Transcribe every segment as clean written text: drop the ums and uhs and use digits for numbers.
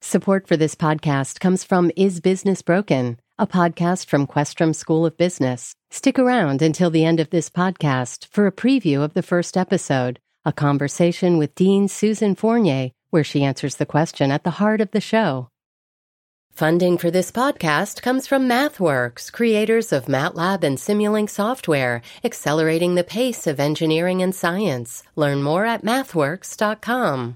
Support for this podcast comes from Is Business Broken, a podcast from Questrom School of Business. Stick around until the end of this podcast for a preview of the first episode, a conversation with Dean Susan Fournier, where she answers the question at the heart of the show. Funding for this podcast comes from MathWorks, creators of MATLAB and Simulink software, accelerating the pace of engineering and science. Learn more at mathworks.com.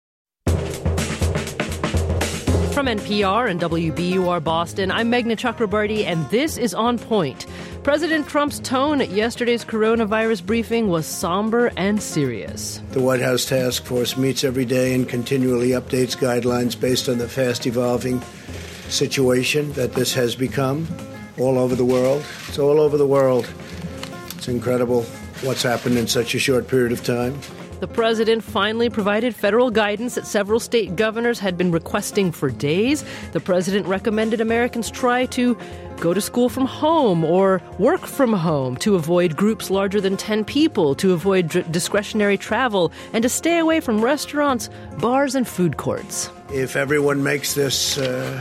From NPR and WBUR Boston, I'm Meghna Chakrabarty, and this is On Point. President Trump's tone at yesterday's coronavirus briefing was somber and serious. The White House Task Force meets every day and continually updates guidelines based on the fast-evolving situation that this has become all over the world. It's all over the world. It's incredible what's happened in such a short period of time. The president finally provided federal guidance that several state governors had been requesting for days. The president recommended Americans try to go to school from home or work from home, to avoid groups larger than 10 people, to avoid discretionary travel, and to stay away from restaurants, bars, and food courts. If everyone makes this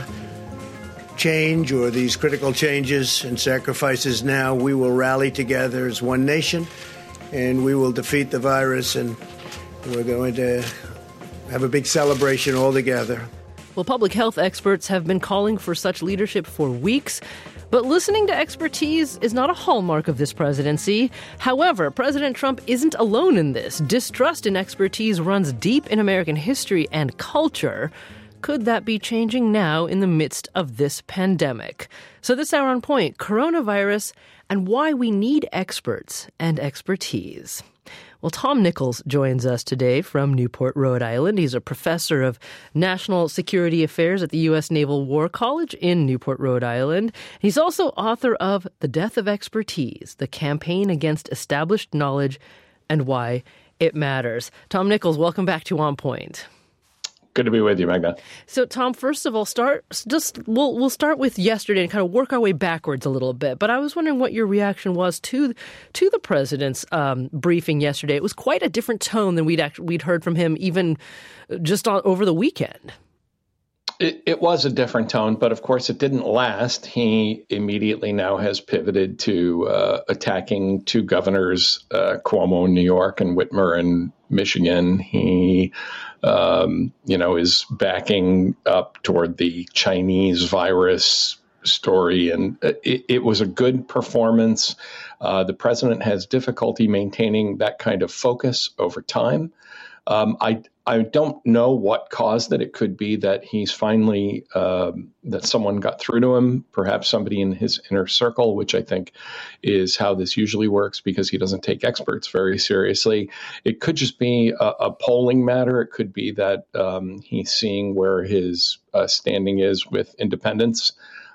change or these critical changes and sacrifices now, we will rally together as one nation and we will defeat the virus, and we're going to have a big celebration all together. Well, public health experts have been calling for such leadership for weeks, but listening to expertise is not a hallmark of this presidency. However, President Trump isn't alone in this. Distrust in expertise runs deep in American history and culture. Could that be changing now in the midst of this pandemic? So this hour on Point, coronavirus and why we need experts and expertise. Well, Tom Nichols joins us today from Newport, Rhode Island. He's a professor of national security affairs at the U.S. Naval War College in Newport, Rhode Island. He's also author of The Death of Expertise, The Campaign Against Established Knowledge and Why It Matters. Tom Nichols, welcome back to On Point. Good to be with you, Meghna. So, Tom, first of all, we'll start with yesterday and kind of work our way backwards a little bit. But I was wondering what your reaction was to the president's briefing yesterday. It was quite a different tone than we'd heard from him even just over the weekend. It was a different tone, but of course it didn't last. He immediately now has pivoted to attacking two governors, Cuomo in New York and Whitmer in Michigan. He is backing up toward the Chinese virus story, and it was a good performance. The president has difficulty maintaining that kind of focus over time. I don't know what caused it. It could be that he's finally, that someone got through to him, perhaps somebody in his inner circle, which I think is how this usually works because he doesn't take experts very seriously. It could just be a polling matter. It could be that he's seeing where his standing is with independents.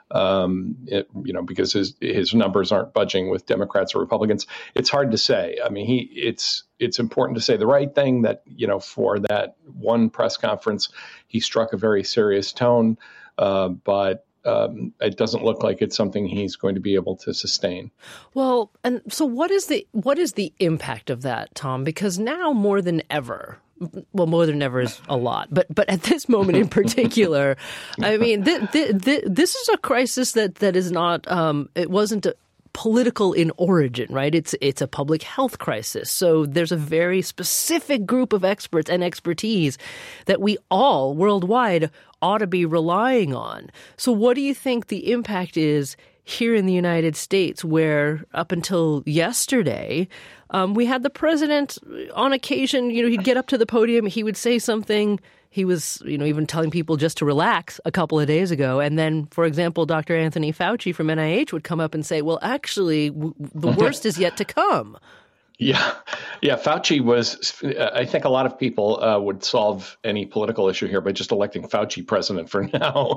Because his numbers aren't budging with Democrats or Republicans. It's hard to say. I mean, it's important to say the right thing that, for that one press conference, he struck a very serious tone, but it doesn't look like it's something he's going to be able to sustain. Well, and so what is the impact of that, Tom? Because now more than ever, well, more than ever is a lot, but at this moment in particular, I mean, this is a crisis that is not. It wasn't political in origin, right? It's a public health crisis. So there's a very specific group of experts and expertise that we all worldwide ought to be relying on. So what do you think the impact is here in the United States, where up until yesterday, we had the president on occasion, he'd get up to the podium, he would say something. He was, even telling people just to relax a couple of days ago. And then, for example, Dr. Anthony Fauci from NIH would come up and say, well, actually, the worst is yet to come. Yeah. Fauci was, I think a lot of people would solve any political issue here by just electing Fauci president for now.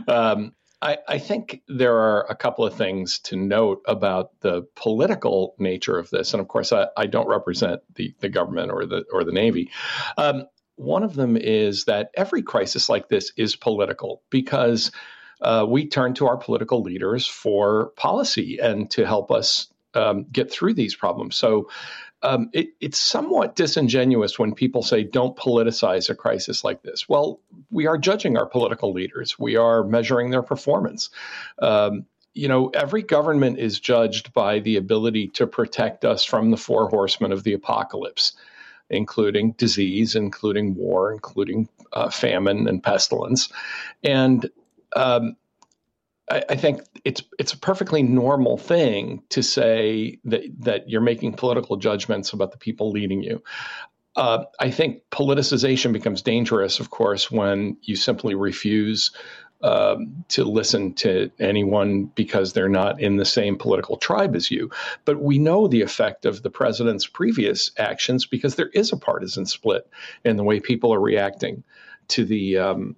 I think there are a couple of things to note about the political nature of this. And of course, I don't represent the government or the Navy. One of them is that every crisis like this is political because we turn to our political leaders for policy and to help us get through these problems. So It's somewhat disingenuous when people say, don't politicize a crisis like this. Well, we are judging our political leaders. We are measuring their performance. Every government is judged by the ability to protect us from the four horsemen of the apocalypse, including disease, including war, including famine and pestilence. And I think it's a perfectly normal thing to say that you're making political judgments about the people leading you. I think politicization becomes dangerous, of course, when you simply refuse to listen to anyone because they're not in the same political tribe as you. But we know the effect of the president's previous actions because there is a partisan split in the way people are reacting to the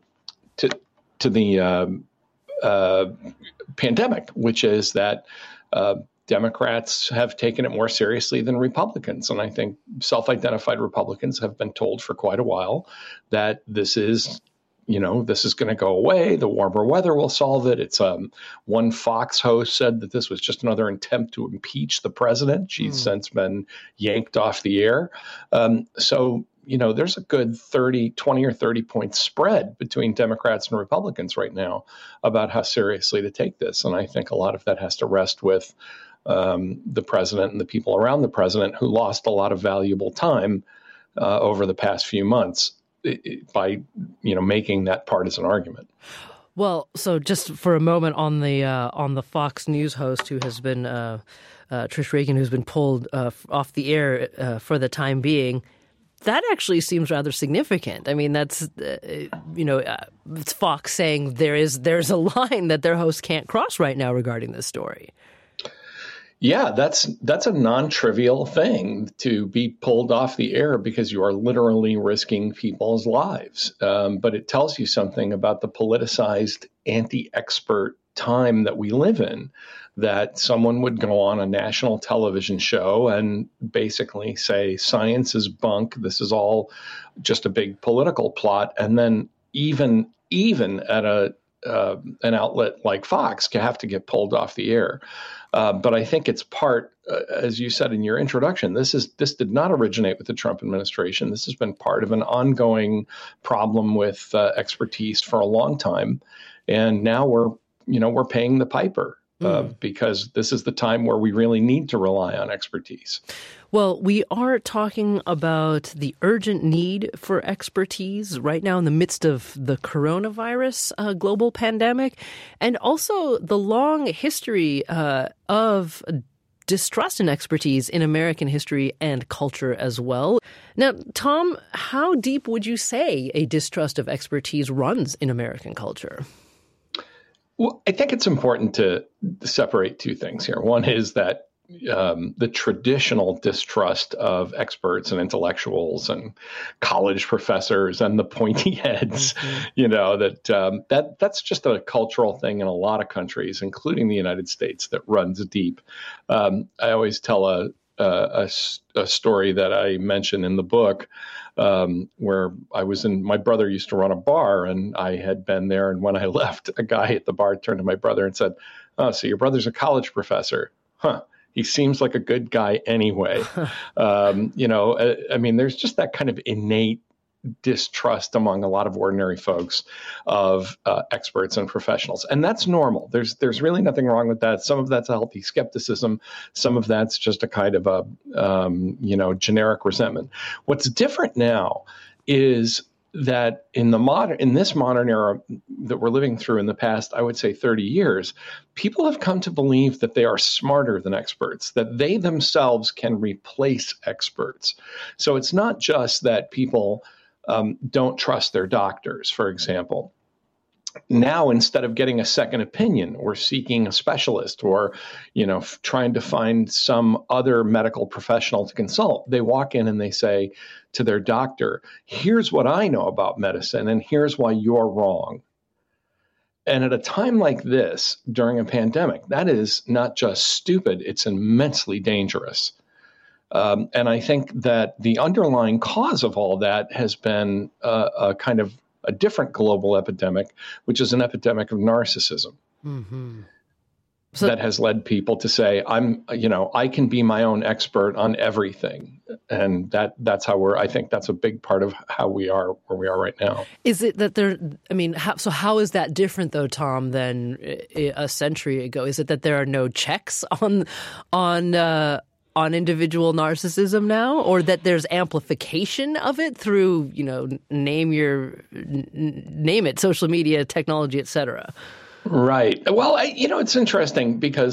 pandemic, which is that Democrats have taken it more seriously than Republicans. And I think self-identified Republicans have been told for quite a while that this is going to go away. The warmer weather will solve it. It's one Fox host said that this was just another attempt to impeach the president. She's since been yanked off the air. So there's a good 20 or 30 point spread between Democrats and Republicans right now about how seriously to take this. And I think a lot of that has to rest with the president and the people around the president who lost a lot of valuable time over the past few months by making that partisan argument. Well, so just for a moment on the Fox News host who has been Trish Regan, who's been pulled off the air for the time being. That actually seems rather significant. I mean, that's it's Fox saying there's a line that their host can't cross right now regarding this story. Yeah, that's a non-trivial thing to be pulled off the air because you are literally risking people's lives. But it tells you something about the politicized anti-expert time that we live in, that someone would go on a national television show and basically say science is bunk. This is all just a big political plot. And then even at an outlet like Fox have to get pulled off the air. But I think it's part, as you said in your introduction, this did not originate with the Trump administration. This has been part of an ongoing problem with expertise for a long time. And now we're paying the piper. Because this is the time where we really need to rely on expertise. Well, we are talking about the urgent need for expertise right now in the midst of the coronavirus global pandemic, and also the long history of distrust in expertise in American history and culture as well. Now, Tom, how deep would you say a distrust of expertise runs in American culture? Well, I think it's important to separate two things here. One is that the traditional distrust of experts and intellectuals and college professors and the pointy heads, that's just a cultural thing in a lot of countries, including the United States, that runs deep. I always tell a story that I mention in the book where my brother used to run a bar and I had been there. And when I left, a guy at the bar turned to my brother and said, "Oh, so your brother's a college professor? Huh. He seems like a good guy anyway." I mean, there's just that kind of innate distrust among a lot of ordinary folks of experts and professionals. And that's normal. There's really nothing wrong with that. Some of that's a healthy skepticism. Some of that's just a kind of a, generic resentment. What's different now is that in this modern era that we're living through in the past, I would say 30 years, people have come to believe that they are smarter than experts, that they themselves can replace experts. So it's not just that people don't trust their doctors, for example. Now, instead of getting a second opinion or seeking a specialist or, trying to find some other medical professional to consult, they walk in and they say to their doctor, "Here's what I know about medicine, and here's why you're wrong." And at a time like this, during a pandemic, that is not just stupid, it's immensely dangerous. And I think that the underlying cause of all that has been a kind of a different global epidemic, which is an epidemic of narcissism. Mm-hmm. that has led people to say, I can be my own expert on everything. And that's how I think that's a big part of how we are where we are right now. Is it that how is that different though, Tom, than a century ago? Is it that there are no checks on individual narcissism now, or that there's amplification of it through, name it, social media, technology, et cetera? Right. Well, it's interesting because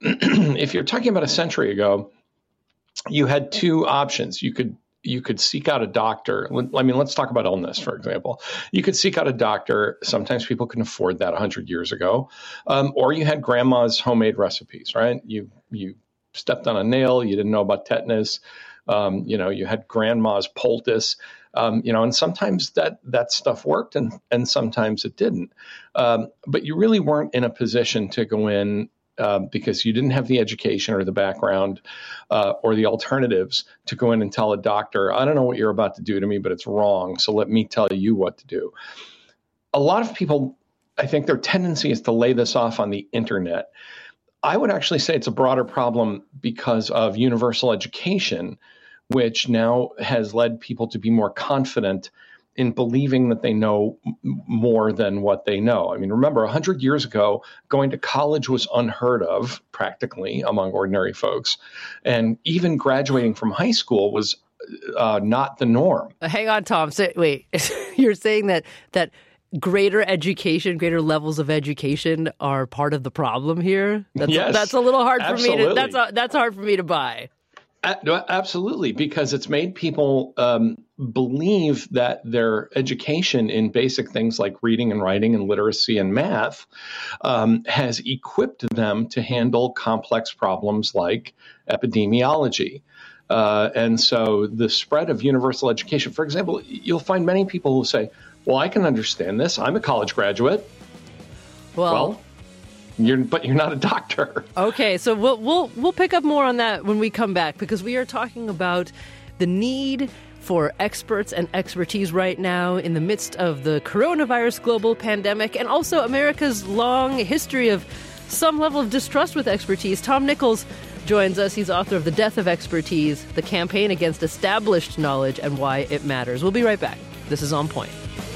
if you're talking about a century ago, you had two options. You could seek out a doctor. Let's talk about illness, for example. You could seek out a doctor. Sometimes people couldn't afford that 100 years ago. Or you had grandma's homemade recipes, right? You stepped on a nail. You didn't know about tetanus. You had grandma's poultice. And sometimes that stuff worked and sometimes it didn't. But you really weren't in a position to go in because you didn't have the education or the background or the alternatives to go in and tell a doctor, I don't know what you're about to do to me, but it's wrong. So let me tell you what to do. A lot of people, I think their tendency is to lay this off on the internet. I would actually say it's a broader problem because of universal education, which now has led people to be more confident in believing that they know more than what they know. Remember, 100 years ago, going to college was unheard of practically among ordinary folks. And even graduating from high school was not the norm. Hang on, Tom. Wait, you're saying that greater education, greater levels of education are part of the problem here? Yes, that's a little hard absolutely. for me to, that's hard for me to buy. Absolutely, because it's made people believe that their education in basic things like reading and writing and literacy and math has equipped them to handle complex problems like epidemiology. And so the spread of universal education, for example, you'll find many people who say, well, I can understand this. I'm a college graduate. Well, you're not a doctor. Okay, so we'll pick up more on that when we come back, because we are talking about the need for experts and expertise right now in the midst of the coronavirus global pandemic, and also America's long history of some level of distrust with expertise. Tom Nichols joins us. He's author of The Death of Expertise, The Campaign Against Established Knowledge and Why It Matters. We'll be right back. This is On Point.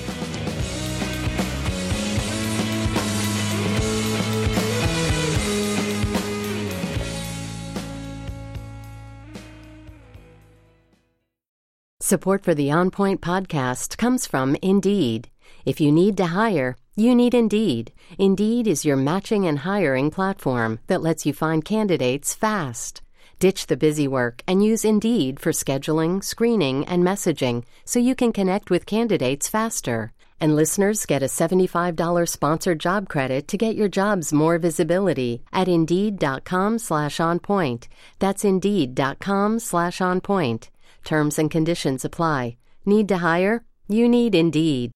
Support for the On Point podcast comes from Indeed. If you need to hire, you need Indeed. Indeed is your matching and hiring platform that lets you find candidates fast. Ditch the busy work and use Indeed for scheduling, screening, and messaging so you can connect with candidates faster. And listeners get a $75 sponsored job credit to get your jobs more visibility at Indeed.com/onpoint. That's Indeed.com/onpoint. Terms and conditions apply. Need to hire? You need Indeed.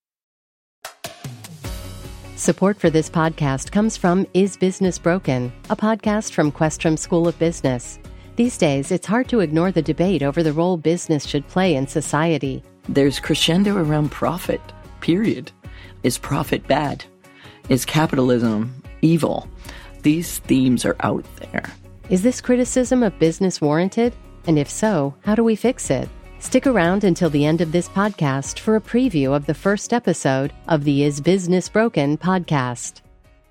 Support for this podcast comes from Is Business Broken?, a podcast from Questrom School of Business. These days, it's hard to ignore the debate over the role business should play in society. There's crescendo around profit, period. Is profit bad? Is capitalism evil? These themes are out there. Is this criticism of business warranted? And if so, how do we fix it? Stick around until the end of this podcast for a preview of the first episode of the Is Business Broken? Podcast.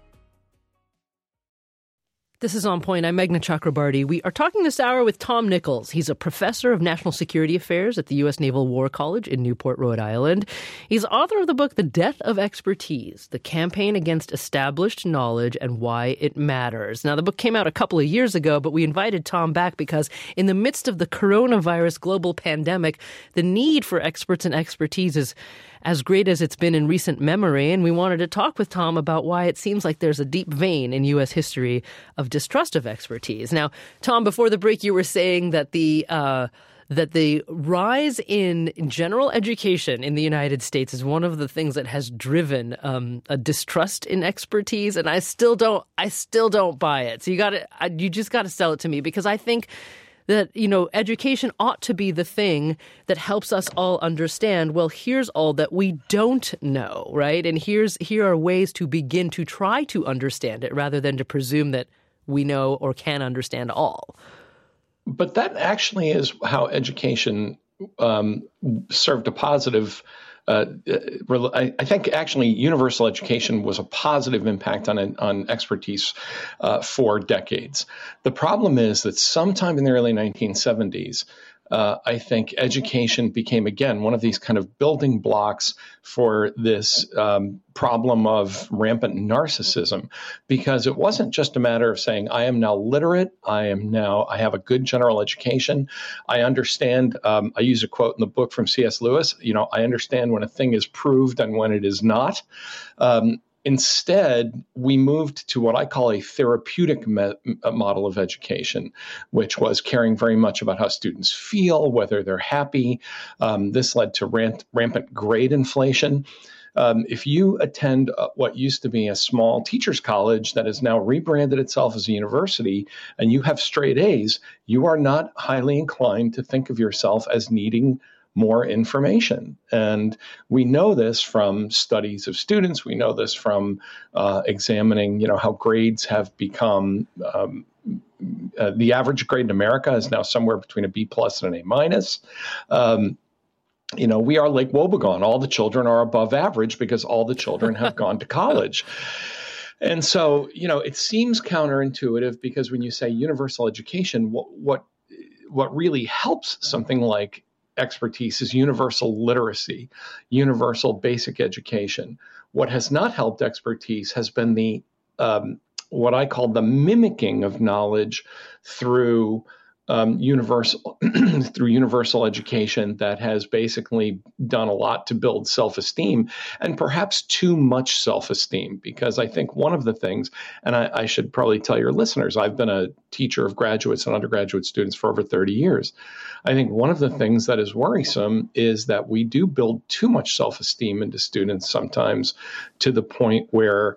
This is On Point. I'm Meghna Chakrabarty. We are talking this hour with Tom Nichols. He's a professor of national security affairs at the U.S. Naval War College in Newport, Rhode Island. He's author of the book, The Death of Expertise, The Campaign Against Established Knowledge and Why It Matters. Now, the book came out a couple of years ago, but we invited Tom back because in the midst of the coronavirus global pandemic, the need for experts and expertise is as great as it's been in recent memory, and we wanted to talk with Tom about why it seems like there's a deep vein in U.S. history of distrust of expertise. Now, Tom, before the break, you were saying that the rise in general education in the United States is one of the things that has driven a distrust in expertise, and I still don't buy it. So you just got to sell it to me, because I think that, education ought to be the thing that helps us all understand, well, here's all that we don't know, right? And here are ways to begin to try to understand it rather than to presume that we know or can understand all. But that actually is how education served a positive. I think actually universal education was a positive impact on expertise for decades. The problem is that sometime in the early 1970s, I think education became, again, one of these kind of building blocks for this problem of rampant narcissism, because it wasn't just a matter of saying, I am now literate, I have a good general education, I understand, I use a quote in the book from C.S. Lewis, I understand when a thing is proved and when it is not. Instead, we moved to what I call a therapeutic model of education, which was caring very much about how students feel, whether they're happy. This led to rampant grade inflation. If you attend what used to be a small teachers' college that has now rebranded itself as a university, and you have straight A's, you are not highly inclined to think of yourself as needing more information. And we know this from studies of students. We know this from examining, how grades have become. The average grade in America is now somewhere between a B plus and an A minus. We are Lake Wobegon. All the children are above average because all the children have gone to college. And so, it seems counterintuitive, because when you say universal education, what really helps something like expertise is universal literacy, universal basic education. What has not helped expertise has been the what I call the mimicking of knowledge through universal education that has basically done a lot to build self-esteem, and perhaps too much self-esteem. Because I think one of the things, and I should probably tell your listeners, I've been a teacher of graduates and undergraduate students for over 30 years. I think one of the things that is worrisome is that we do build too much self-esteem into students sometimes, to the point where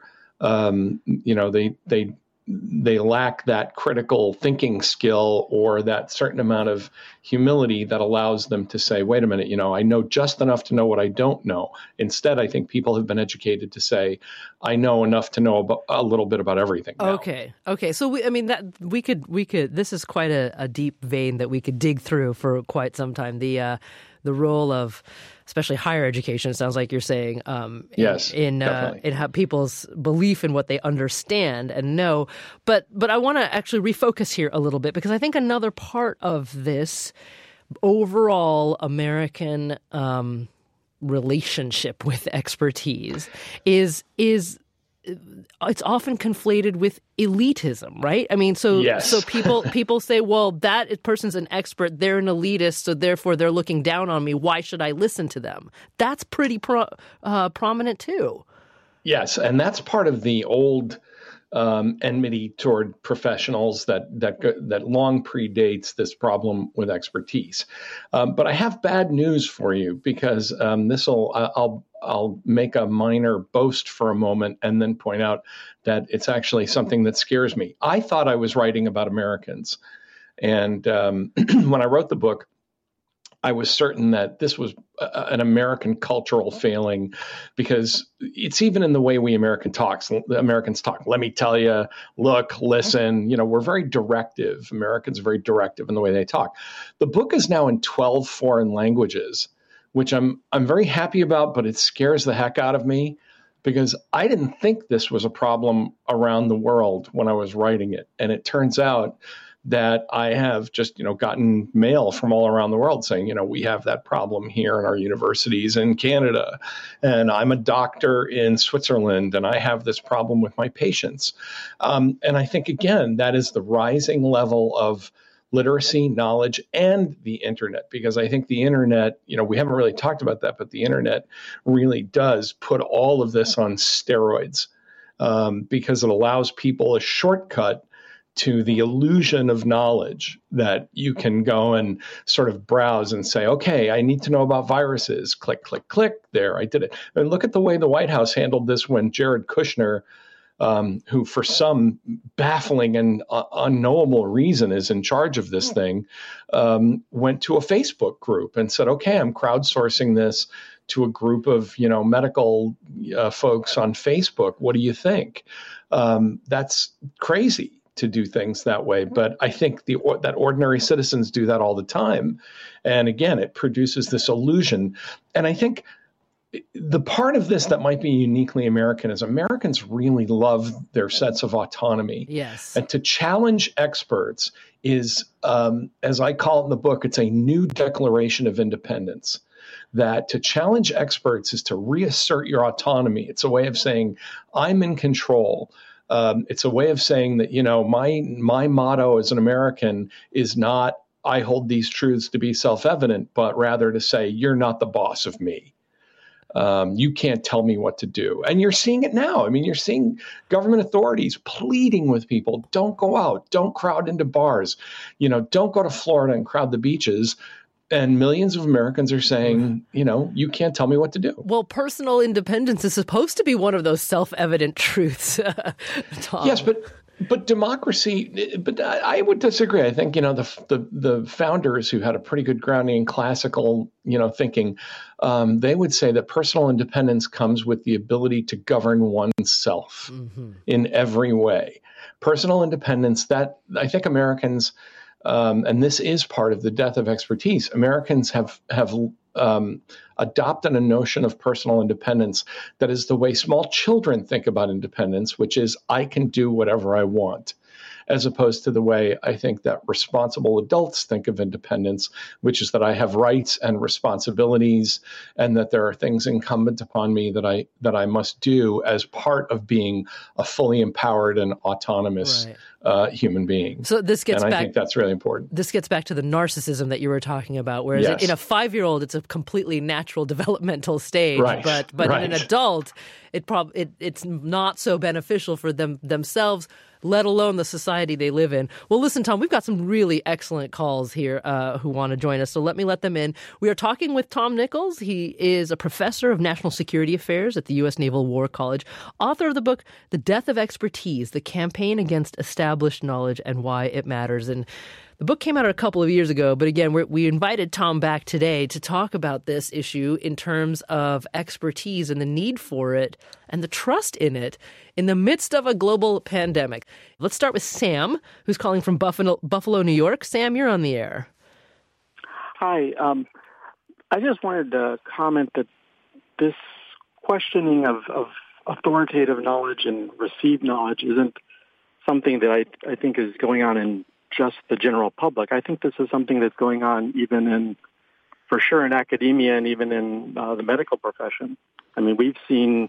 they lack that critical thinking skill or that certain amount of humility that allows them to say, wait a minute, I know just enough to know what I don't know. Instead, I think people have been educated to say, I know enough to know about a little bit about everything now. Okay. So we could, this is quite a deep vein that we could dig through for quite some time. The role of especially higher education, it sounds like you're saying, in how people's belief in what they understand and know. But I want to actually refocus here a little bit, because I think another part of this overall American relationship with expertise is it's often conflated with elitism, right? I mean, so people say, well, that person's an expert, they're an elitist, so therefore they're looking down on me. Why should I listen to them? That's pretty prominent too. Yes, and that's part of the old enmity toward professionals that long predates this problem with expertise. But I have bad news for you, because I'll make a minor boast for a moment and then point out that it's actually something that scares me. I thought I was writing about Americans. And when I wrote the book, I was certain that this was an American cultural failing, because it's even in the way we Americans talk. Let me tell you, look, listen, we're very directive. Americans are very directive in the way they talk. The book is now in 12 foreign languages, which I'm very happy about, but it scares the heck out of me, because I didn't think this was a problem around the world when I was writing it. And it turns out that I have just, gotten mail from all around the world saying, we have that problem here in our universities in Canada, and I'm a doctor in Switzerland, and I have this problem with my patients. And I think, again, that is the rising level of literacy, knowledge, and the internet, because I think the internet, we haven't really talked about that, but the internet really does put all of this on steroids, because it allows people a shortcut to the illusion of knowledge, that you can go and sort of browse and say, okay, I need to know about viruses. Click, click, click. There, I did it. And look at the way the White House handled this when Jared Kushner, who for some baffling and unknowable reason is in charge of this thing, went to a Facebook group and said, okay, I'm crowdsourcing this to a group of, medical folks on Facebook. What do you think? That's crazy. to do things that way. But I think that ordinary citizens do that all the time. And again, it produces this illusion. And I think the part of this that might be uniquely American is Americans really love their sense of autonomy. Yes. And to challenge experts is, as I call it in the book, it's a new declaration of independence. That to challenge experts is to reassert your autonomy. It's a way of saying, I'm in control. It's a way of saying that, my motto as an American is not, I hold these truths to be self-evident, but rather to say, you're not the boss of me. You can't tell me what to do. And you're seeing it now. I mean, you're seeing government authorities pleading with people, don't go out, don't crowd into bars, don't go to Florida and crowd the beaches. And millions of Americans are saying, you can't tell me what to do. Well, personal independence is supposed to be one of those self-evident truths, Tom. Yes, but democracy, but I would disagree. I think, the founders who had a pretty good grounding in classical, thinking, they would say that personal independence comes with the ability to govern oneself in every way. Personal independence, that I think Americans, and this is part of the death of expertise, Americans have adopted a notion of personal independence that is the way small children think about independence, which is I can do whatever I want, as opposed to the way I think that responsible adults think of independence, which is that I have rights and responsibilities and that there are things incumbent upon me that I must do as part of being a fully empowered and autonomous human being. So this gets and back. I think that's really important. This gets back to the narcissism that you were talking about, whereas in a 5-year-old, it's a completely natural developmental stage, but in an adult, it's not so beneficial for themselves, let alone the society they live in. Well, listen, Tom, we've got some really excellent calls here who want to join us, so let me let them in. We are talking with Tom Nichols. He is a professor of national security affairs at the U.S. Naval War College, author of the book, The Death of Expertise, The Campaign Against Established Knowledge and Why It Matters. And the book came out a couple of years ago, but again, we invited Tom back today to talk about this issue in terms of expertise and the need for it and the trust in it in the midst of a global pandemic. Let's start with Sam, who's calling from Buffalo, New York. Sam, you're on the air. Hi. I just wanted to comment that this questioning of authoritative knowledge and received knowledge isn't something that I think is going on in just the general public. I think this is something that's going on even for sure in academia and even in the medical profession. I mean, we've seen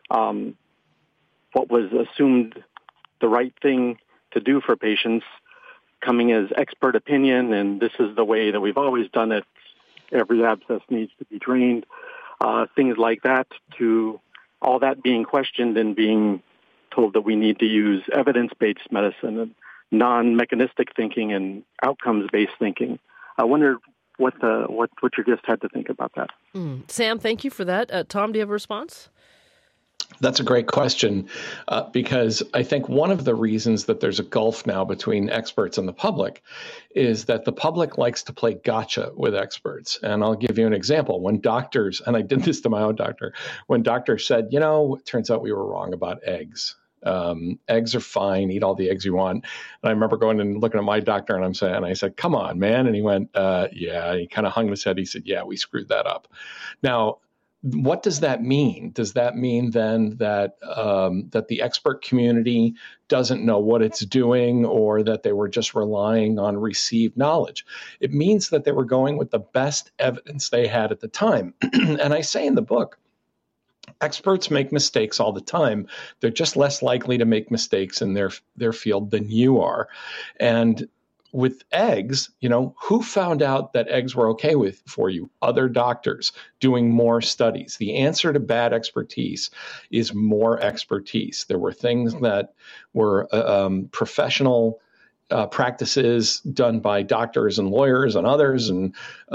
what was assumed the right thing to do for patients coming as expert opinion, and this is the way that we've always done it. Every abscess needs to be drained. Things like that, to all that being questioned and being told that we need to use evidence-based medicine and non-mechanistic thinking and outcomes-based thinking. I wonder what your guest had to think about that. Sam, thank you for that. Tom, do you have a response? That's a great question, because I think one of the reasons that there's a gulf now between experts and the public is that the public likes to play gotcha with experts. And I'll give you an example. When doctors, and I did this to my own doctor, when doctors said, it turns out we were wrong about eggs. Eggs are fine. Eat all the eggs you want. And I remember going and looking at my doctor and I said, come on, man. And he went, yeah. He kind of hung his head. He said, yeah, we screwed that up. Now, what does that mean? Does that mean then that that the expert community doesn't know what it's doing, or that they were just relying on received knowledge? It means that they were going with the best evidence they had at the time. And I say in the book, experts make mistakes all the time. They're just less likely to make mistakes in their field than you are. And with eggs, who found out that eggs were okay for you? Other doctors doing more studies. The answer to bad expertise is more expertise. There were things that were professional practices done by doctors and lawyers and others, and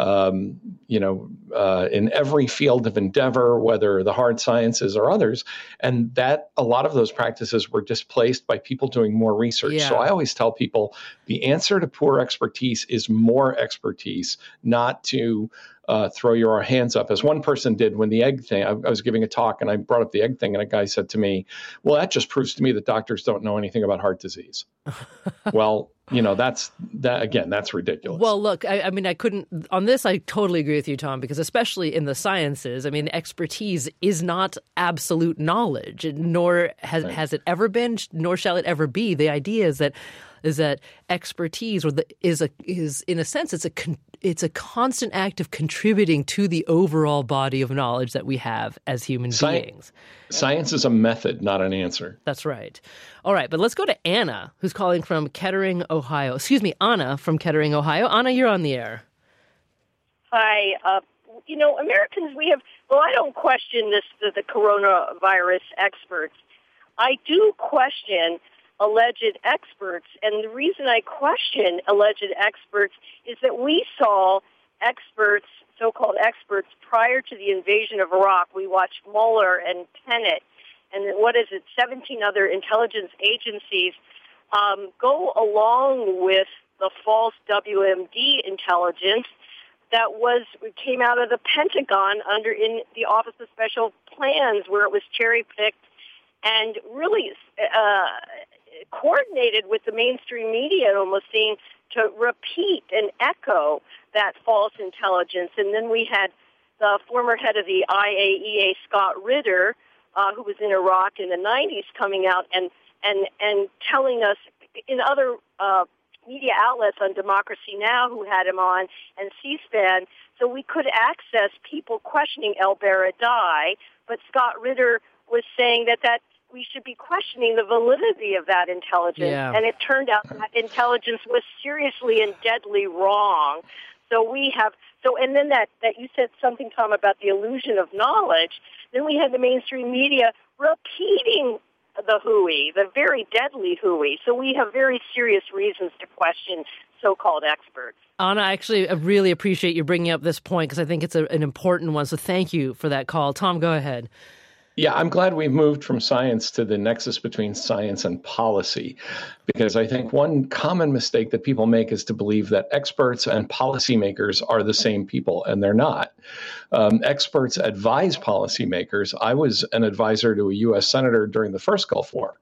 in every field of endeavor, whether the hard sciences or others, and that a lot of those practices were displaced by people doing more research. Yeah. So I always tell people the answer to poor expertise is more expertise, not to throw your hands up, as one person did when the egg thing. I was giving a talk and I brought up the egg thing, and a guy said to me, "Well, that just proves to me that doctors don't know anything about heart disease." Well, that's ridiculous. Well, look, I mean, I couldn't on this. I totally agree with you, Tom, because especially in the sciences, I mean, expertise is not absolute knowledge, nor has it ever been, nor shall it ever be. The idea is that expertise is in a sense it's a constant act of contributing to the overall body of knowledge that we have as human beings. Science is a method, not an answer. That's right. All right, but let's go to Anna, who's calling from Kettering, Ohio. Excuse me, Anna from Kettering, Ohio. Anna, you're on the air. Hi. Americans, I don't question the coronavirus experts. I do question alleged experts. And the reason I question alleged experts is that we saw experts, so-called experts, prior to the invasion of Iraq. We watched Mueller and Tenet and 17 other intelligence agencies go along with the false WMD intelligence that came out of the Pentagon in the Office of Special Plans, where it was cherry-picked and really coordinated with the mainstream media, it almost seemed, to repeat and echo that false intelligence. And then we had the former head of the IAEA, Scott Ritter, who was in Iraq in the 90s, coming out and telling us in other media outlets on Democracy Now! Who had him on, and C-SPAN, so we could access people questioning El Baradei, but Scott Ritter was saying that we should be questioning the validity of that intelligence. Yeah. And it turned out that intelligence was seriously and deadly wrong. And then that you said something, Tom, about the illusion of knowledge. Then we had the mainstream media repeating the hooey, the very deadly hooey. So we have very serious reasons to question so-called experts. Anna, actually, I really appreciate you bringing up this point because I think it's an important one. So thank you for that call. Tom, go ahead. Yeah, I'm glad we've moved from science to the nexus between science and policy, because I think one common mistake that people make is to believe that experts and policymakers are the same people, and they're not. Experts advise policymakers. I was an advisor to a U.S. senator during the first Gulf War.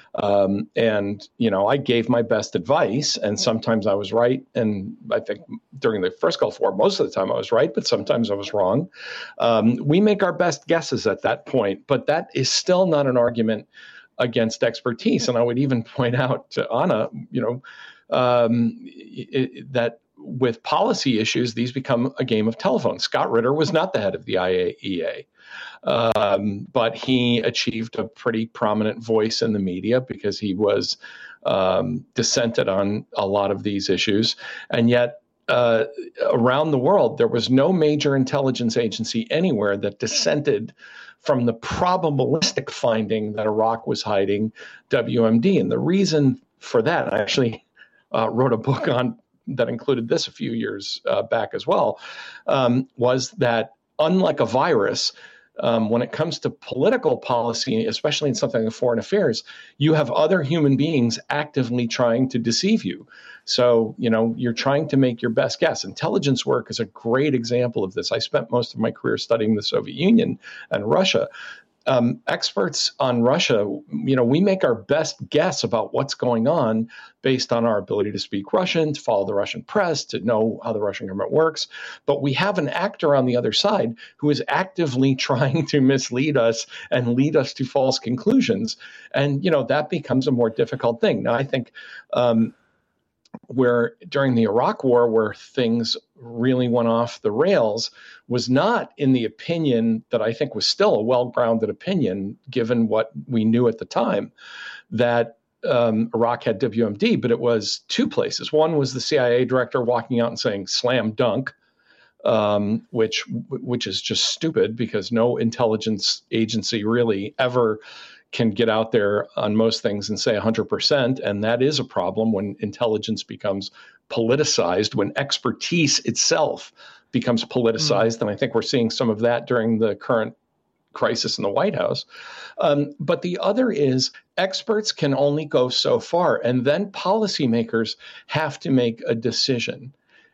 I gave my best advice, and sometimes I was right. And I think during the first Gulf War, most of the time I was right, but sometimes I was wrong. We make our best guesses at that point, but that is still not an argument against expertise. And I would even point out to Anna, that with policy issues, these become a game of telephone. Scott Ritter was not the head of the IAEA. But he achieved a pretty prominent voice in the media because he was dissented on a lot of these issues. And yet, around the world, there was no major intelligence agency anywhere that dissented from the probabilistic finding that Iraq was hiding WMD. And the reason for that, I actually wrote a book on that included this a few years back as well, was that unlike a virus, when it comes to political policy, especially in something like foreign affairs, you have other human beings actively trying to deceive you. So, you're trying to make your best guess. Intelligence work is a great example of this. I spent most of my career studying the Soviet Union and Russia. Experts on Russia, we make our best guess about what's going on based on our ability to speak Russian, to follow the Russian press, to know how the Russian government works. But we have an actor on the other side who is actively trying to mislead us and lead us to false conclusions. And, that becomes a more difficult thing. Now, I think where during the Iraq War, where things really went off the rails, was not in the opinion that I think was still a well-grounded opinion, given what we knew at the time, that Iraq had WMD, but it was two places. One was the CIA director walking out and saying, slam dunk, which is just stupid because no intelligence agency really ever can get out there on most things and say 100%. And that is a problem when intelligence becomes politicized, when expertise itself becomes politicized. And I think we're seeing some of that during the current crisis in the White House. But the other is experts can only go so far. And then policymakers have to make a decision.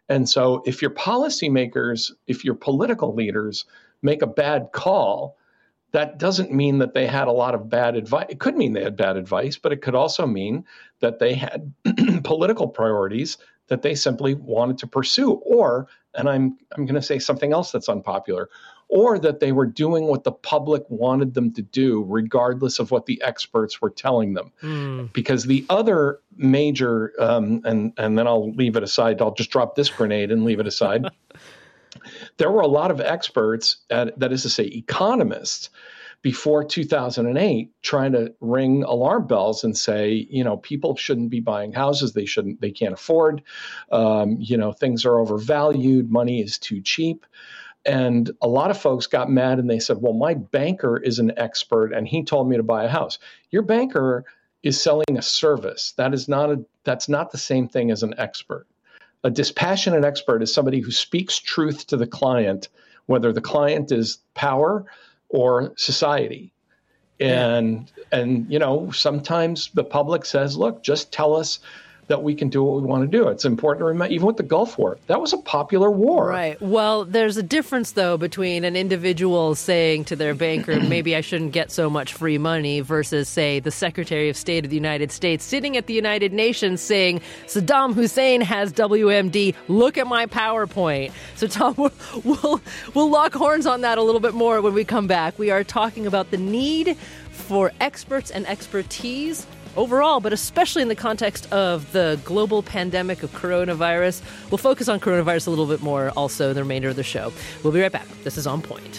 And so if your policymakers, if your political leaders make a bad call, that doesn't mean that they had a lot of bad advice. It could mean they had bad advice, but it could also mean that they had political priorities that they simply wanted to pursue. Or, and I'm going to say something else that's unpopular, or that they were doing what the public wanted them to do, regardless of what the experts were telling them. Because the other major, and then I'll leave it aside, I'll just drop this grenade and leave it aside. There were a lot of experts, that is to say, economists, before 2008 trying to ring alarm bells and say, people shouldn't be buying houses. They can't afford, things are overvalued. Money is too cheap. And a lot of folks got mad and they said, well, my banker is an expert and he told me to buy a house. Your banker is selling a service. That's not the same thing as an expert. A dispassionate expert is somebody who speaks truth to the client, whether the client is power or society. And sometimes the public says, look, just tell us that we can do what we want to do. It's important to remember, even with the Gulf War, that was a popular war. Right. Well, there's a difference, though, between an individual saying to their banker, maybe I shouldn't get so much free money, versus, say, the Secretary of State of the United States sitting at the United Nations saying, Saddam Hussein has WMD, look at my PowerPoint. So, Tom, we'll lock horns on that a little bit more when we come back. We are talking about the need for experts and expertise overall, but especially in the context of the global pandemic of coronavirus. We'll focus on coronavirus a little bit more also in the remainder of the show. We'll be right back. This is On Point.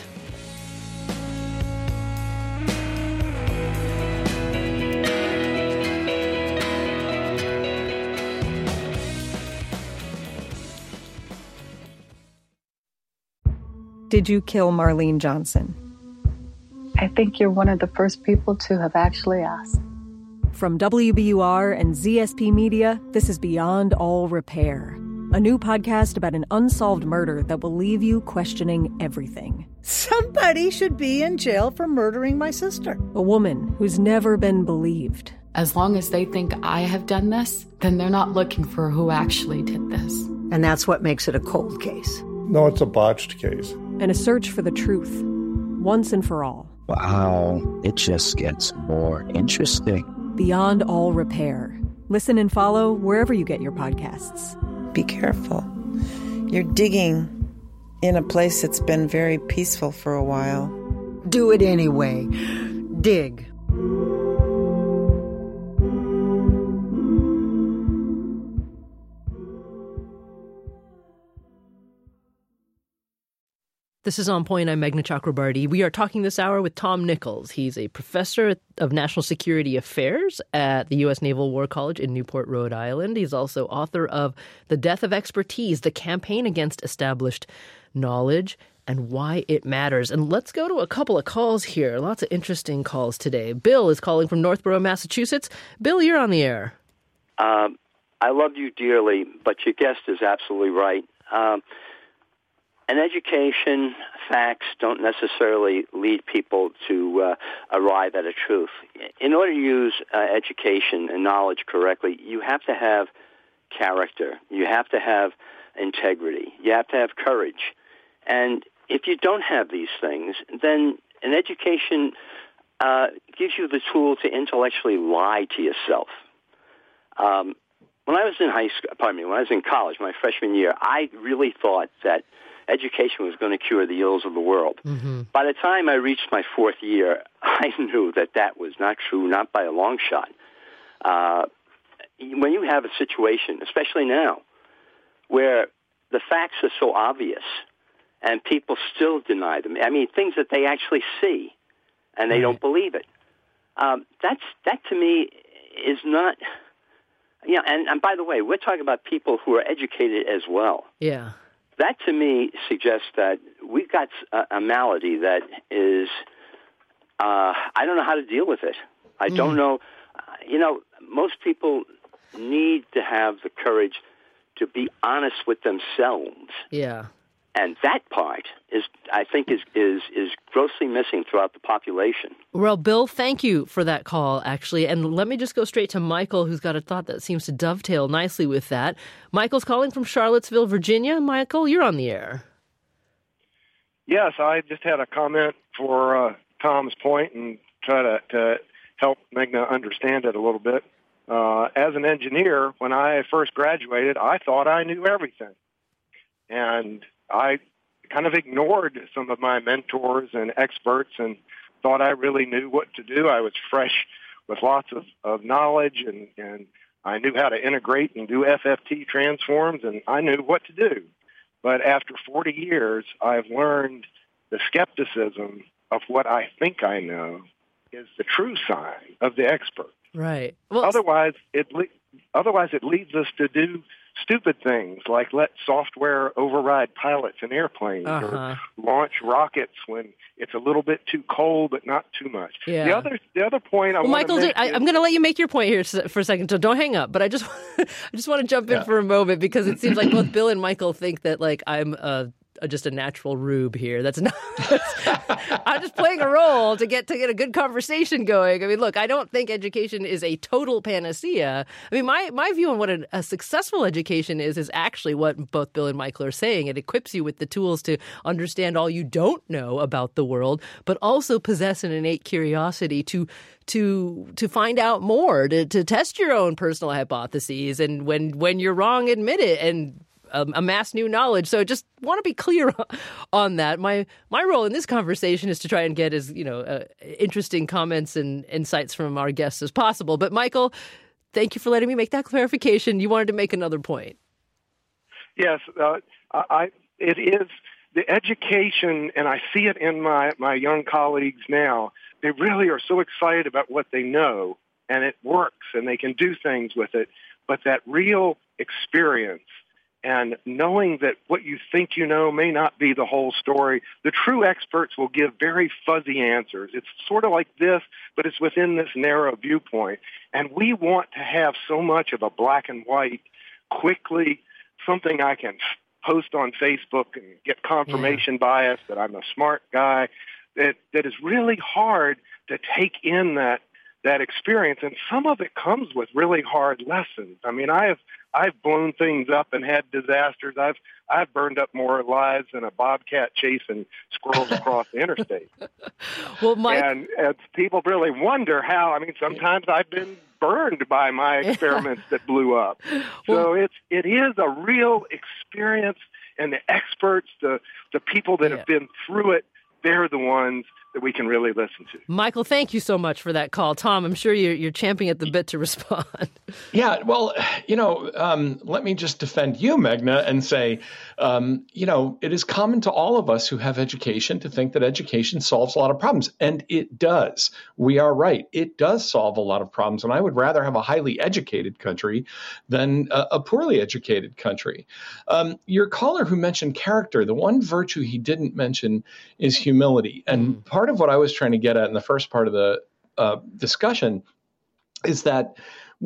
Did you kill Marlene Johnson? I think you're one of the first people to have actually asked. From WBUR and ZSP Media, this is Beyond All Repair, a new podcast about an unsolved murder that will leave you questioning everything. Somebody should be in jail for murdering my sister. A woman who's never been believed. As long as they think I have done this, then they're not looking for who actually did this. And that's what makes it a cold case. No, it's a botched case. And a search for the truth, once and for all. Wow, it just gets more interesting. Beyond All Repair. Listen and follow wherever you get your podcasts. Be careful. You're digging in a place that's been very peaceful for a while. Do it anyway. Dig. This is On Point. I'm Meghna Chakrabarty. We are talking this hour with Tom Nichols. He's a professor of national security affairs at the U.S. Naval War College in Newport, Rhode Island. He's also author of The Death of Expertise, The Campaign Against Established Knowledge and Why It Matters. And let's go to a couple of calls here. Lots of interesting calls today. Bill is calling from Northborough, Massachusetts. Bill, you're on the air. I love you dearly, but your guest is absolutely right. And education, facts don't necessarily lead people to arrive at a truth. In order to use education and knowledge correctly, you have to have character. You have to have integrity. You have to have courage. And if you don't have these things, then an education gives you the tool to intellectually lie to yourself. When I was in college, my freshman year, I really thought that education was going to cure the ills of the world. Mm-hmm. By the time I reached my fourth year, I knew that was not true, not by a long shot. When you have a situation, especially now, where the facts are so obvious and people still deny them, I mean, things that they actually see and they don't believe it, that to me is not... Yeah, and by the way, we're talking about people who are educated as well. Yeah. That, to me, suggests that we've got a malady that is, I don't know how to deal with it. I don't know. Most people need to have the courage to be honest with themselves. Yeah. And that part is, I think, is grossly missing throughout the population. Well, Bill, thank you for that call, actually. And let me just go straight to Michael, who's got a thought that seems to dovetail nicely with that. Michael's calling from Charlottesville, Virginia. Michael, you're on the air. Yes, I just had a comment for Tom's point and try to help Meghna understand it a little bit. As an engineer, when I first graduated, I thought I knew everything. And I kind of ignored some of my mentors and experts and thought I really knew what to do. I was fresh with lots of knowledge, and I knew how to integrate and do FFT transforms, and I knew what to do. But after 40 years, I've learned the skepticism of what I think I know is the true sign of the expert. Right. Well, otherwise, it leads us to do stupid things like let software override pilots in airplanes or launch rockets when it's a little bit too cold but not too much. Yeah. The other point I want Michael, to make I'm going to let you make your point here for a second, so don't hang up. But I just want to jump in for a moment because it seems like both Bill and Michael think that like I'm just a natural rube here. That's not. I'm just playing a role to get a good conversation going. I mean, look, I don't think education is a total panacea. I mean, my view on what a successful education is actually what both Bill and Michael are saying. It equips you with the tools to understand all you don't know about the world, but also possess an innate curiosity to find out more, to test your own personal hypotheses, and when you're wrong, admit it and amass new knowledge. So just want to be clear on that. My role in this conversation is to try and get as interesting comments and insights from our guests as possible. But Michael, thank you for letting me make that clarification. You wanted to make another point. Yes, it is the education, and I see it in my young colleagues now. They really are so excited about what they know, and it works, and they can do things with it. But that real experience and knowing that what you think you know may not be the whole story, the true experts will give very fuzzy answers. It's sort of like this, but it's within this narrow viewpoint. And we want to have so much of a black and white, quickly, something I can post on Facebook and get confirmation bias that I'm a smart guy, that is really hard to take in that experience. And some of it comes with really hard lessons. I mean, I've blown things up and had disasters. I've burned up more lives than a bobcat chasing squirrels across the interstate. Well, Mike, and people really wonder how. I mean, sometimes I've been burned by my experiments that blew up. So it is a real experience, and the experts, the people that have been through it, they're the ones that we can really listen to. Michael, thank you so much for that call. Tom, I'm sure you're champing at the bit to respond. Yeah, well, let me just defend you, Meghna, and say, it is common to all of us who have education to think that education solves a lot of problems. And it does. We are right. It does solve a lot of problems. And I would rather have a highly educated country than a poorly educated country. Your caller who mentioned character, the one virtue he didn't mention is humility. And part of what I was trying to get at in the first part of the discussion is that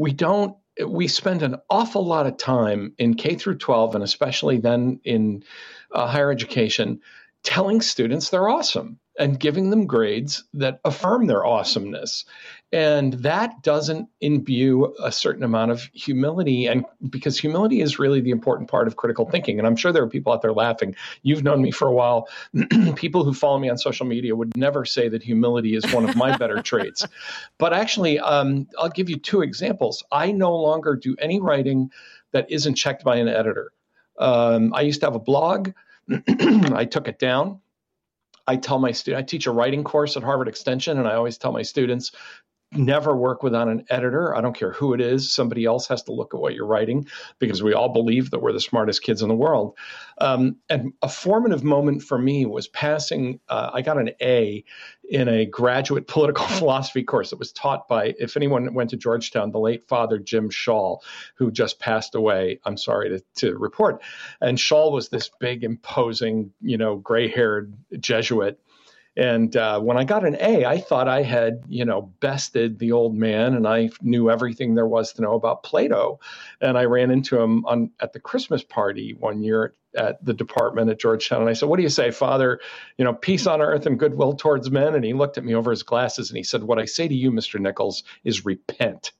we spend an awful lot of time in K through 12, and especially then in higher education, telling students they're awesome and giving them grades that affirm their awesomeness. And that doesn't imbue a certain amount of humility, and because humility is really the important part of critical thinking. And I'm sure there are people out there laughing. You've known me for a while. People who follow me on social media would never say that humility is one of my better traits. But actually, I'll give you two examples. I no longer do any writing that isn't checked by an editor. I used to have a blog. I took it down. I teach a writing course at Harvard Extension, and I always tell my students, never work without an editor. I don't care who it is. Somebody else has to look at what you're writing, because we all believe that we're the smartest kids in the world. And a formative moment for me was passing. I got an A in a graduate political philosophy course that was taught by, if anyone went to Georgetown, the late Father Jim Schall, who just passed away. I'm sorry to report. And Schall was this big, imposing, gray-haired Jesuit. And when I got an A, I thought I had, bested the old man, and I knew everything there was to know about Plato. And I ran into him at the Christmas party one year at the department at Georgetown. And I said, "What do you say, Father? Peace on earth and goodwill towards men?" And he looked at me over his glasses and he said, "What I say to you, Mr. Nichols, is repent."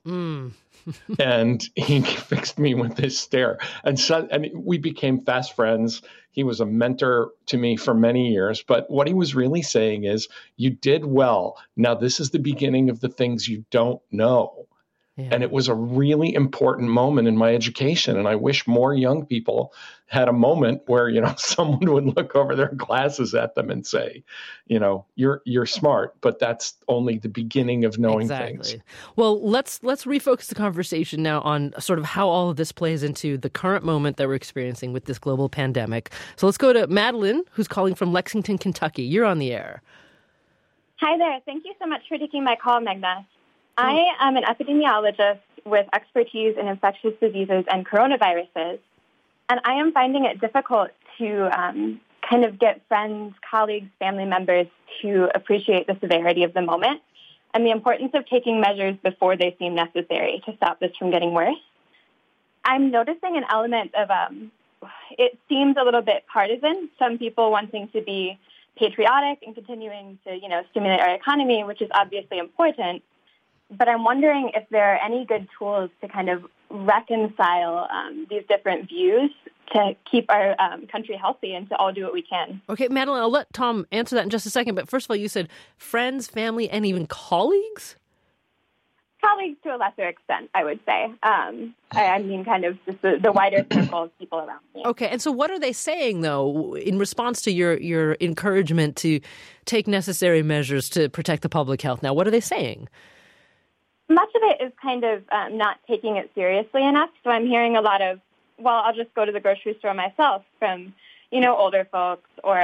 And he fixed me with his stare. And we became fast friends. He was a mentor to me for many years. But what he was really saying is, you did well. Now, this is the beginning of the things you don't know. Yeah. And it was a really important moment in my education. And I wish more young people had a moment where, someone would look over their glasses at them and say, you're smart, but that's only the beginning of knowing things. Well, let's refocus the conversation now on sort of how all of this plays into the current moment that we're experiencing with this global pandemic. So let's go to Madeline, who's calling from Lexington, Kentucky. You're on the air. Hi there. Thank you so much for taking my call, Magna. I am an epidemiologist with expertise in infectious diseases and coronaviruses, and I am finding it difficult to kind of get friends, colleagues, family members to appreciate the severity of the moment and the importance of taking measures before they seem necessary to stop this from getting worse. I'm noticing an element of, it seems a little bit partisan, some people wanting to be patriotic and continuing to, stimulate our economy, which is obviously important. But I'm wondering if there are any good tools to kind of reconcile these different views to keep our country healthy and to all do what we can. Okay, Madeline, I'll let Tom answer that in just a second. But first of all, you said friends, family, and even colleagues? Colleagues to a lesser extent, I would say. I mean kind of just the wider circle of people around me. Okay, and so what are they saying, though, in response to your encouragement to take necessary measures to protect the public health? Now, what are they saying? Much of it is kind of not taking it seriously enough. So I'm hearing a lot of, well, I'll just go to the grocery store myself from, older folks, or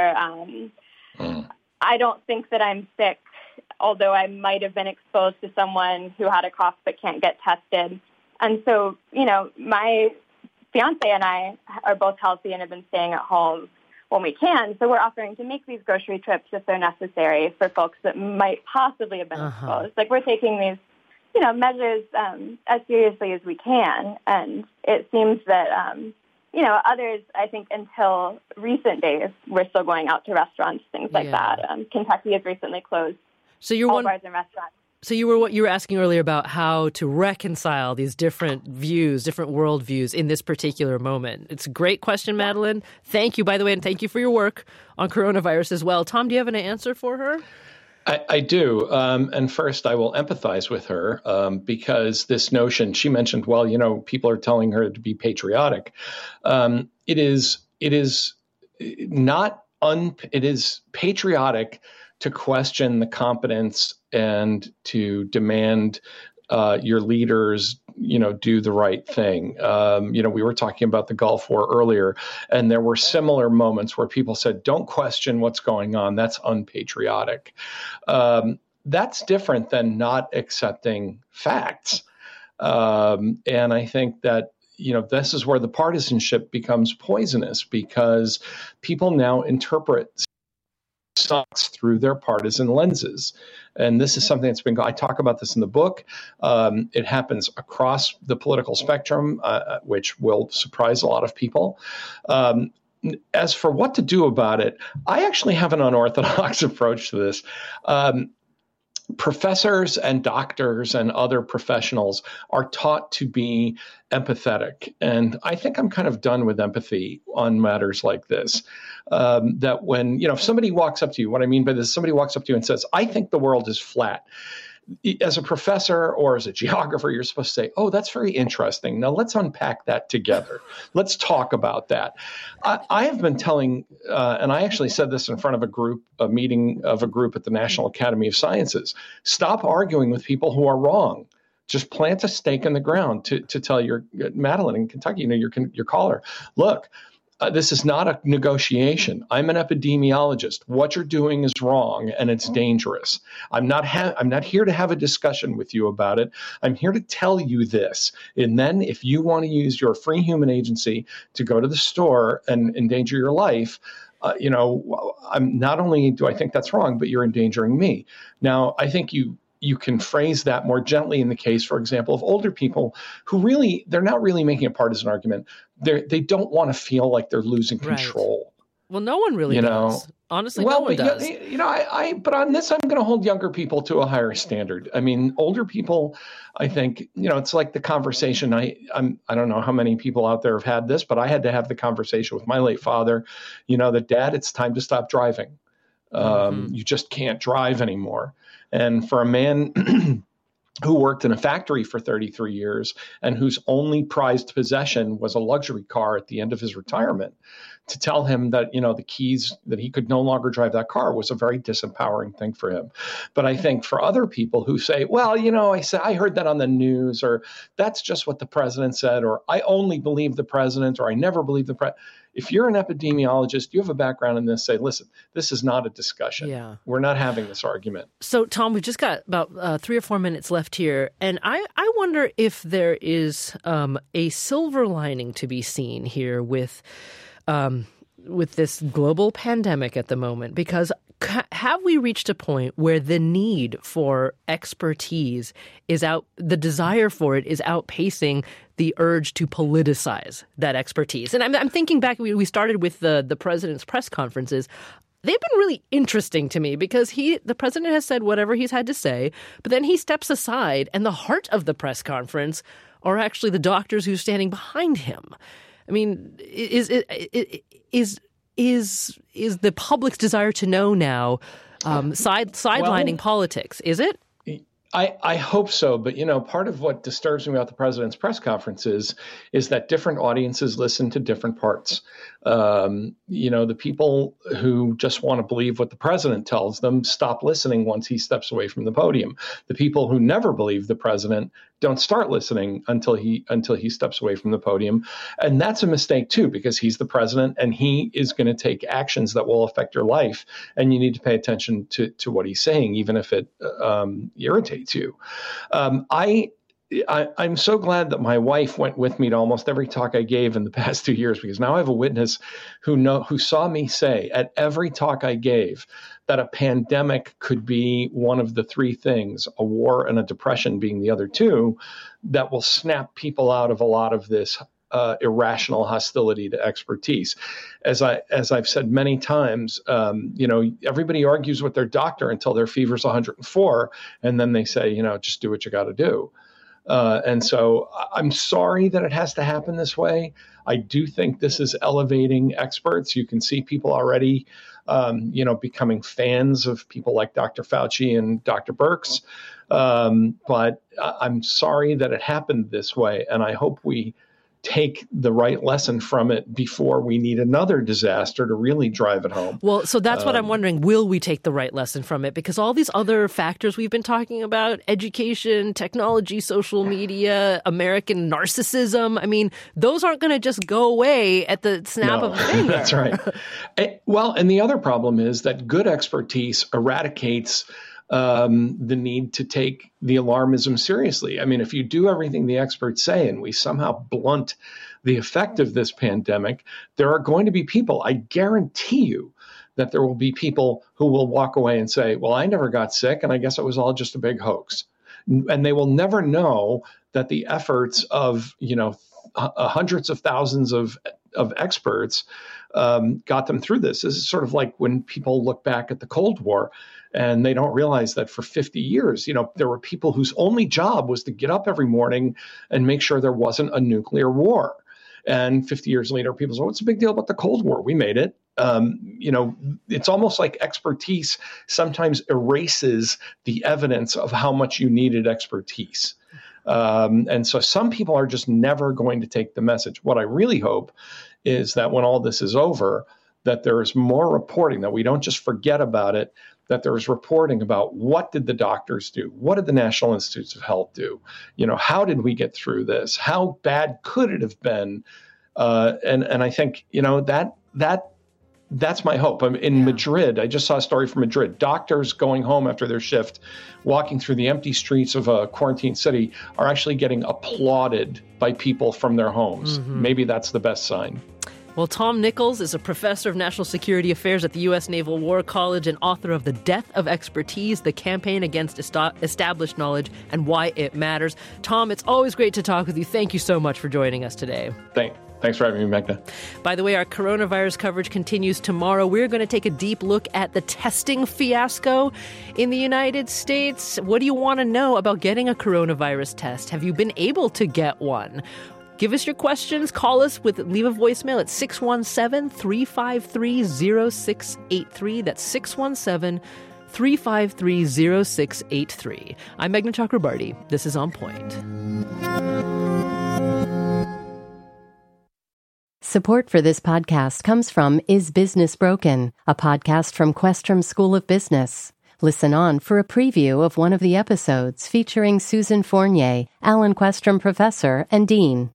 I don't think that I'm sick, although I might have been exposed to someone who had a cough but can't get tested. And so, my fiance and I are both healthy and have been staying at home when we can. So we're offering to make these grocery trips if they're necessary for folks that might possibly have been exposed. Like, we're taking these measures as seriously as we can. And it seems that, others, I think, until recent days, we're still going out to restaurants, things like that. Kentucky has recently closed all bars and restaurants. So you were asking earlier about how to reconcile these different views, different worldviews in this particular moment. It's a great question, Madeline. Thank you, by the way, and thank you for your work on coronavirus as well. Tom, do you have an answer for her? I do. And first, I will empathize with her because this notion, she mentioned, well, people are telling her to be patriotic. It is patriotic to question the competence and to demand your leaders, do the right thing. We were talking about the Gulf War earlier, and there were similar moments where people said, don't question what's going on. That's unpatriotic. That's different than not accepting facts. And I think that, this is where the partisanship becomes poisonous because people now interpret stocks through their partisan lenses. And this is something that's I talk about this in the book. It happens across the political spectrum, which will surprise a lot of people. As for what to do about it, I actually have an unorthodox approach to this. Professors and doctors and other professionals are taught to be empathetic. And I think I'm kind of done with empathy on matters like this. That when, if somebody walks up to you, what I mean by this, somebody walks up to you and says, I think the world is flat. As a professor or as a geographer, you're supposed to say, oh, that's very interesting. Now let's unpack that together. Let's talk about that. I have been telling, and I actually said this in front of a meeting of a group at the National Academy of Sciences, stop arguing with people who are wrong. Just plant a stake in the ground to tell your Madeline in Kentucky, your caller, look, this is not a negotiation. I'm an epidemiologist. What you're doing is wrong and it's dangerous. I'm not here to have a discussion with you about it. I'm here to tell you this. And then if you want to use your free human agency to go to the store and endanger your life, I'm not only do I think that's wrong, but you're endangering me. Now, I think you can phrase that more gently in the case, for example, of older people who really, they're not really making a partisan argument. They don't want to feel like they're losing control. Right. Well, no one really does. Honestly, no one does. But on this, I'm going to hold younger people to a higher standard. I mean, older people, I think, it's like the conversation. I don't know how many people out there have had this, but I had to have the conversation with my late father, that Dad, it's time to stop driving. You just can't drive anymore. And for a man who worked in a factory for 33 years and whose only prized possession was a luxury car at the end of his retirement, to tell him that, the keys, that he could no longer drive that car was a very disempowering thing for him. But I think for other people who say, well, I heard that on the news, or that's just what the president said, or I only believe the president, or I never believe the president. If you're an epidemiologist, you have a background in this, say, listen, this is not a discussion. Yeah. We're not having this argument. So, Tom, we've just got about 3 or 4 minutes left here. And I wonder if there is a silver lining to be seen here with this global pandemic at the moment, because have we reached a point where the need for expertise the desire for it is outpacing the urge to politicize that expertise? And I'm thinking back, we started with the president's press conferences. They've been really interesting to me because the president has said whatever he's had to say, but then he steps aside, and the heart of the press conference are actually the doctors who's standing behind him. I mean, is the public's desire to know now sidelining politics? Is it? I hope so. But, part of what disturbs me about the president's press conferences is that different audiences listen to different parts. The people who just want to believe what the president tells them stop listening once he steps away from the podium. The people who never believe the president don't start listening until he steps away from the podium. And that's a mistake, too, because he's the president and he is going to take actions that will affect your life. And you need to pay attention to what he's saying, even if it irritates you. I'm so glad that my wife went with me to almost every talk I gave in the past 2 years, because now I have a witness who saw me say at every talk I gave that a pandemic could be one of the 3 things, a war and a depression being the other 2, that will snap people out of a lot of this irrational hostility to expertise. As I've said many times, everybody argues with their doctor until their fever's 104, and then they say, just do what you got to do. And so I'm sorry that it has to happen this way. I do think this is elevating experts. You can see people already, becoming fans of people like Dr. Fauci and Dr. Birx. But I'm sorry that it happened this way. And I hope we take the right lesson from it before we need another disaster to really drive it home. Well, so that's what I'm wondering. Will we take the right lesson from it? Because all these other factors we've been talking about, education, technology, social media, American narcissism, I mean, those aren't going to just go away at the snap of a finger. That's right. And the other problem is that good expertise eradicates the need to take the alarmism seriously. I mean, if you do everything the experts say and we somehow blunt the effect of this pandemic, there are going to be people, I guarantee you, that there will be people who will walk away and say, well, I never got sick, and I guess it was all just a big hoax. And they will never know that the efforts of, hundreds of thousands of experts got them through this. This is sort of like when people look back at the Cold War and they don't realize that for 50 years, there were people whose only job was to get up every morning and make sure there wasn't a nuclear war. And 50 years later, people say, what's the big deal about the Cold War? We made it. It's almost like expertise sometimes erases the evidence of how much you needed expertise. And so some people are just never going to take the message. What I really hope is that when all this is over, that there is more reporting, that we don't just forget about it, that there is reporting about what did the doctors do? What did the National Institutes of Health do? How did we get through this? How bad could it have been? And I think, that's my hope. In Madrid, I just saw a story from Madrid. Doctors going home after their shift, walking through the empty streets of a quarantine city, are actually getting applauded by people from their homes. Mm-hmm. Maybe that's the best sign. Well, Tom Nichols is a professor of national security affairs at the U.S. Naval War College and author of The Death of Expertise, The Campaign Against Established Knowledge and Why It Matters. Tom, it's always great to talk with you. Thank you so much for joining us today. Thanks for having me, Magda. By the way, our coronavirus coverage continues tomorrow. We're going to take a deep look at the testing fiasco in the United States. What do you want to know about getting a coronavirus test? Have you been able to get one? Give us your questions. Call us leave a voicemail at 617-353-0683. That's 617-353-0683. I'm Meghna Chakrabarti. This is On Point. Support for this podcast comes from Is Business Broken, a podcast from Questrom School of Business. Listen on for a preview of one of the episodes featuring Susan Fournier, Alan Questrom Professor and Dean.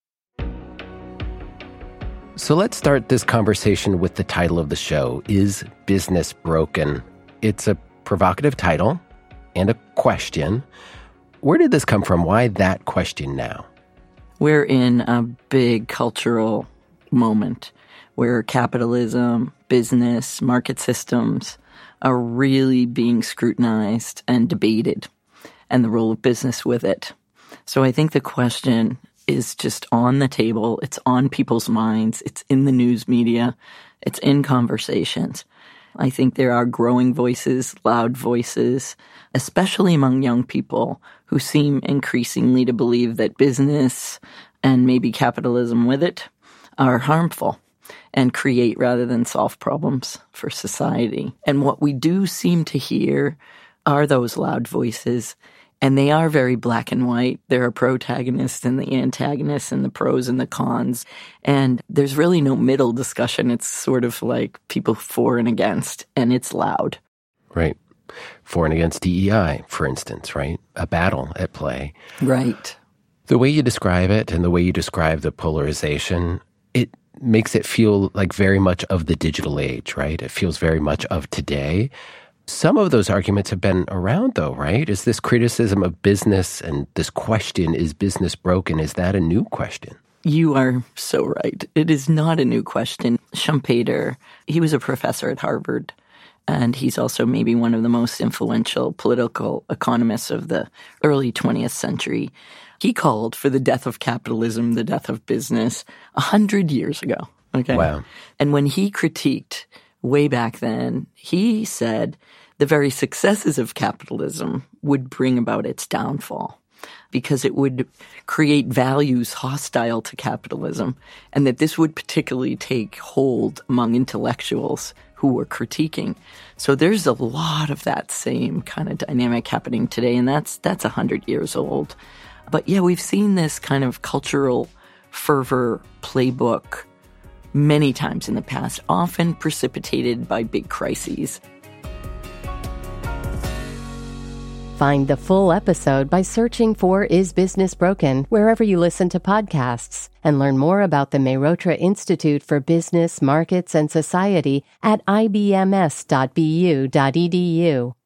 So let's start this conversation with the title of the show, Is Business Broken? It's a provocative title and a question. Where did this come from? Why that question now? We're in a big cultural moment where capitalism, business, market systems are really being scrutinized and debated, and the role of business with it. So I think the question is just on the table. It's on people's minds. It's in the news media. It's in conversations. I think there are growing voices, loud voices, especially among young people who seem increasingly to believe that business and maybe capitalism with it are harmful and create rather than solve problems for society. And what we do seem to hear are those loud voices, and they are very black and white. There are protagonists and the antagonists and the pros and the cons, and there's really no middle discussion. It's sort of like people for and against, and it's loud. Right. For and against DEI, for instance, right? A battle at play. Right. The way you describe it and the way you describe the polarization, it makes it feel like very much of the digital age, right? It feels very much of today. Some of those arguments have been around, though, right? Is this criticism of business and this question, is business broken, is that a new question? You are so right. It is not a new question. Schumpeter, he was a professor at Harvard, and he's also maybe one of the most influential political economists of the early 20th century. He called for the death of capitalism, the death of business, 100 years ago. Okay. Wow. And when he critiqued way back then, he said the very successes of capitalism would bring about its downfall because it would create values hostile to capitalism, and that this would particularly take hold among intellectuals who were critiquing. So there's a lot of that same kind of dynamic happening today, and that's 100 years old. But yeah, we've seen this kind of cultural fervor playbook many times in the past, often precipitated by big crises. Find the full episode by searching for Is Business Broken wherever you listen to podcasts, and learn more about the Mehrotra Institute for Business, Markets, and Society at ibms.bu.edu.